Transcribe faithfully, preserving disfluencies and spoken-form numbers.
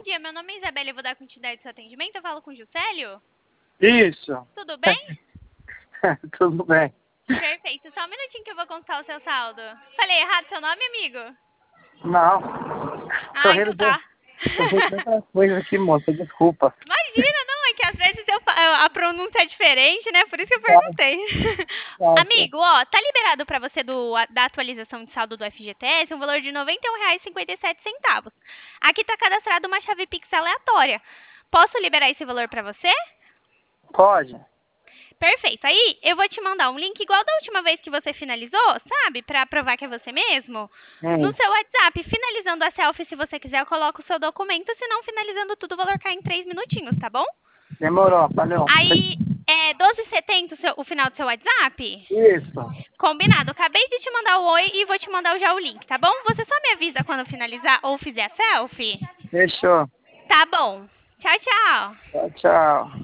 dia, meu nome é Isabela e eu vou dar continuidade ao seu atendimento. Eu falo com o Juscelio? Isso. Tudo bem? Tudo bem. Perfeito. Só um minutinho que eu vou consultar o seu saldo. Falei errado seu nome, amigo? Não. Tô Ah, então rindo de, tá. tô rindo de outra coisa aqui, moça. Desculpa. Imagina, não, é que às vezes eu, fa- a pronúncia é diferente, né? Por isso que eu Tá, perguntei. tá. Amigo, ó, tá liberado pra você do, da atualização de saldo do F G T S um valor de noventa e um reais e cinquenta e sete centavos. Aqui tá cadastrado uma chave Pix aleatória. Posso liberar esse valor pra você? Pode. Perfeito. Aí eu vou te mandar um link igual da última vez que você finalizou, sabe? Pra provar que é você mesmo. No Hum, seu WhatsApp, finalizando a selfie, se você quiser, eu coloco o seu documento. Se não, finalizando tudo, o valor cai em três minutinhos, tá bom? demorou. Valeu. Aí, é doze e setenta o, seu- o final do seu WhatsApp? Isso. Combinado. Acabei de te mandar o oi e vou te mandar já o link, tá bom? Você só me avisa quando finalizar ou fizer a selfie? Fechou. Tá bom. Tchau, tchau. Tchau, tchau.